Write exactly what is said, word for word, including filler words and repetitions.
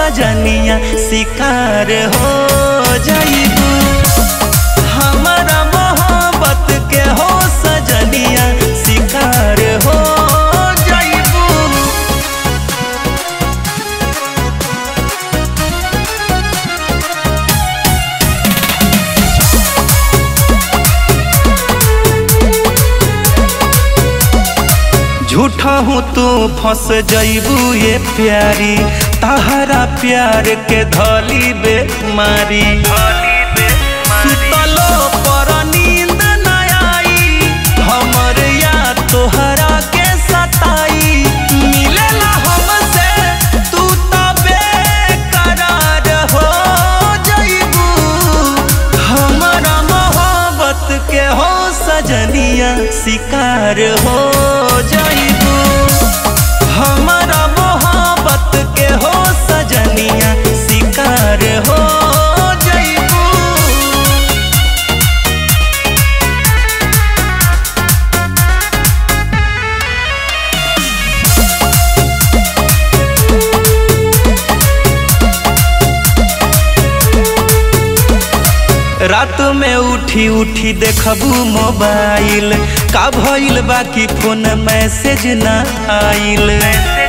सजनिया शिकार हो जाइबू। हमारा मोहब्बत के हो सजनिया शिकार हो जाइबू। झूठा हूँ तू फंस जाइबू ये प्यारी, तहरा प्यार के धली बेमारी। सुतलो पर नींद न आई, हमर याद तोहरा के सताई। मिलेला हमसे तू तो बेकरार हो जाइबू। हमारा मोहब्बत के हो सजनिया शिकार हो जाइबू। हमारा मोहब्बत के हो सजनिया शिकार हो जाइबू। रात में उठी उठी देखबू मोबाइल, का भइल बाकी फोन मैसेज ना आइल।